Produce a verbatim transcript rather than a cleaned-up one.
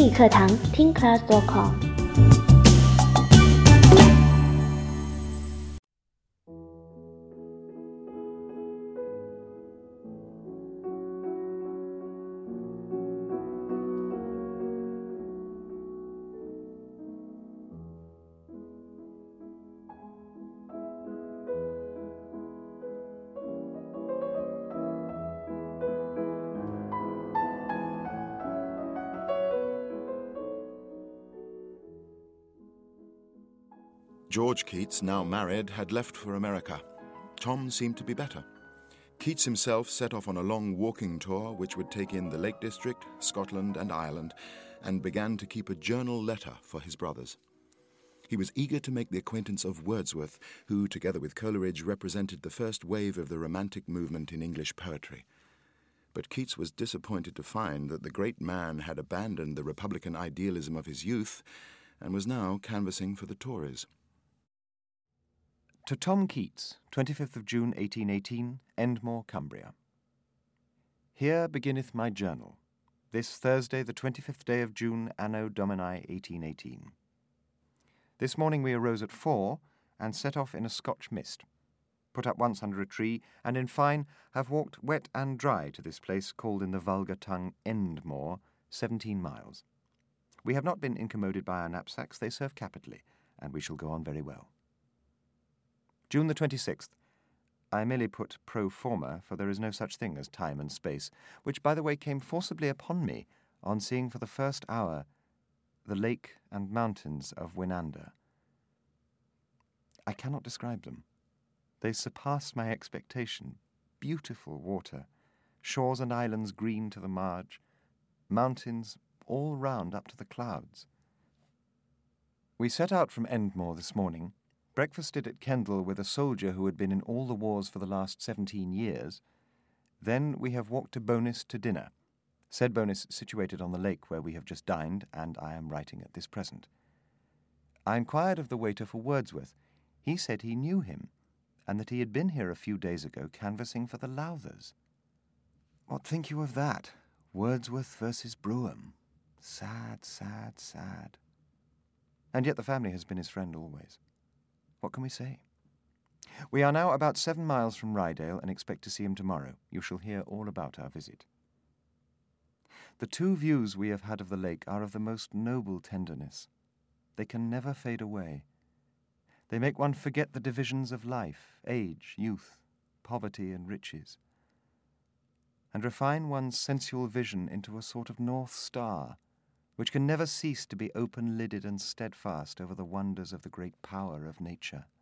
英语课堂 听 class dot com。 George Keats, now married, had left for America. Tom seemed to be better. Keats himself set off on a long walking tour which would take in the Lake District, Scotland and Ireland, and began to keep a journal letter for his brothers. He was eager to make the acquaintance of Wordsworth, who, together with Coleridge, represented the first wave of the Romantic movement in English poetry. But Keats was disappointed to find that the great man had abandoned the republican idealism of his youth and was now canvassing for the Tories. To Tom Keats, twenty-fifth of June eighteen eighteen, Endmore, Cumbria. Here beginneth my journal, this Thursday the twenty-fifth day of June, Anno Domini eighteen eighteen. This morning we arose at four, and set off in a Scotch mist, put up once under a tree, and in fine have walked wet and dry to this place called in the vulgar tongue Endmore, seventeen miles. We have not been incommoded by our knapsacks, they serve capitally, and we shall go on very well. June the twenty-sixth. I merely put pro forma, for there is no such thing as time and space, which, by the way, came forcibly upon me on seeing for the first hour the lake and mountains of Winander. I cannot describe them. They surpass my expectation. Beautiful water, shores and islands green to the marge, mountains all round up to the clouds. We set out from Endmore this morning, breakfasted at Kendal with a soldier who had been in all the wars for the last seventeen years. Then we have walked to Bowness to dinner, said Bowness situated on the lake where we have just dined, and I am writing at this present. I inquired of the waiter for Wordsworth. He said he knew him, and that he had been here a few days ago canvassing for the Lowthers. What think you of that? Wordsworth versus Brougham. Sad, sad, sad. And yet the family has been his friend always. What can we say? We are now about seven miles from Rydale and expect to see him tomorrow. You shall hear all about our visit. The two views we have had of the lake are of the most noble tenderness. They can never fade away. They make one forget the divisions of life, age, youth, poverty and riches, and refine one's sensual vision into a sort of north star, which can never cease to be open-lidded and steadfast over the wonders of the great power of nature.